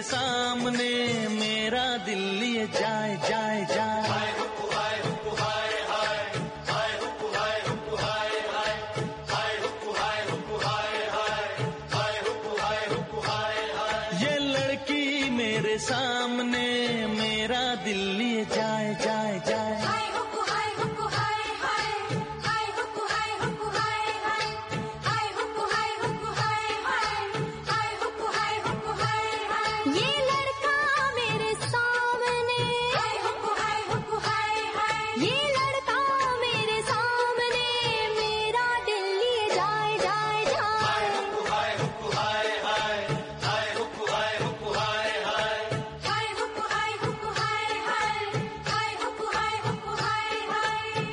सामने मेरा दिल लिए जाए जाए जाए। हाय हुक्कू हाय हुक्कू हाय हाय, हाय हुक्कू हाय हुक्कू हाय हाय, हाय हुक्कू हाय हुक्कू हाय हाय, हाय हुक्कू हाय हुक्कू हाय हाय। ये लड़की मेरे सामने मेरा दिल लिए जाए जाए जाए। हाय हुक्कू हाय हुक्कू हाय हाय, हाय हुक्कू हाय हुक्कू हाय हाय, हाय हुक्कू हाय हुक्कू हाय हाय, हाय हुक्कू हाय हुक्कू हाय हाय। ये लड़का मेरे सामने, हाय हुक्कू हाय हुक्कू हाय हाय। ये लड़का मेरे सामने मेरा दिल लिए जाए जाए जाए। हाय हुक्कू हाय हुक्कू हाय हाय, हाय हुक्कू हाय हुक्कू हाय हाय, हाय हुक्कू हाय हुक्कू हाय हाय, हाय हुक्कू हाय हुक्कू हाय हाय।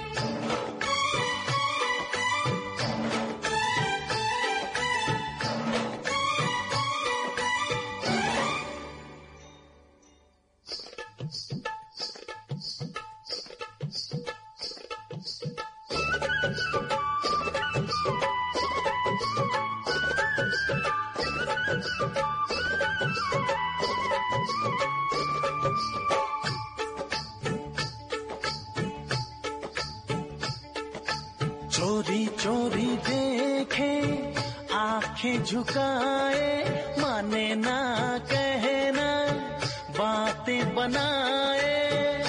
चोरी चोरी देखे आंखें झुकाए, माने ना कहना बातें बनाए।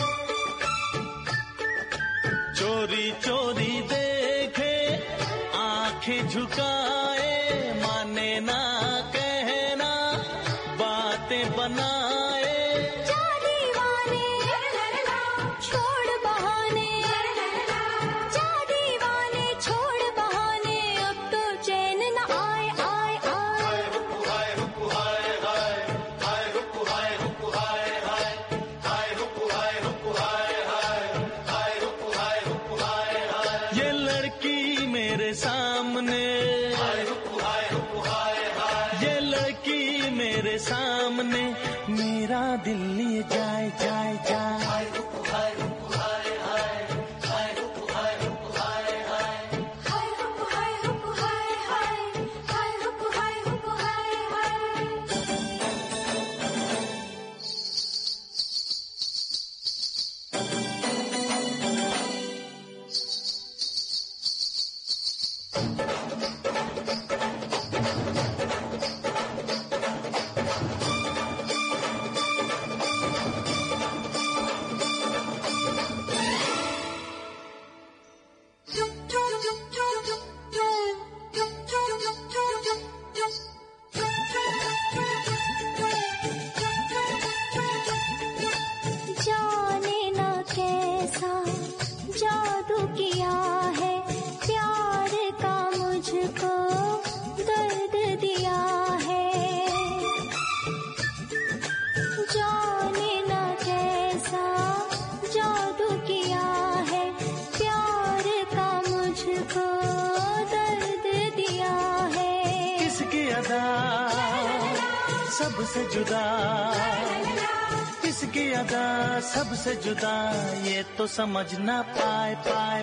चोरी चोरी देखे आंखें झुकाए, माने ना कहना बातें बनाए। जा दीवाने छोड़ बहाने, जा दीवाने छोड़ बहाने, अब तो चैन न आए आए आए। हाय हुक्कू हाय हुक्कू हाय हाय, हाय हुक्कू हाय हुक्कू हाय हाय, हाय हुक्कू हाय हुक्कू हाय हाय, हाय हुक्कू हाय हुक्कू हाय हाय। ये लड़की मेरे सामने, हाय हुक्कू हाय हुक्कू हाय हाय, ये लड़की मेरे सामने मेरा दिल लिए जाए जाए जाए। हाय हुक्कू हाय हुक्कू हाय हाय, हाय हुक्कू हाय हुक्कू हाय हाय। हाय हुक्कू हाय हुक्कू हाय हाय, हाय हुक्कू हाय हुक्कू हाय हाय। जाने ना कैसा जादू किया है प्यार का, मुझको दर्द दिया है। जाने ना कैसा जादू किया है प्यार का, मुझको दर्द दिया है। किसकी अदा सबसे जुदा, किसकी अदा सबसे जुदा, ये तो समझ ना पाए पाए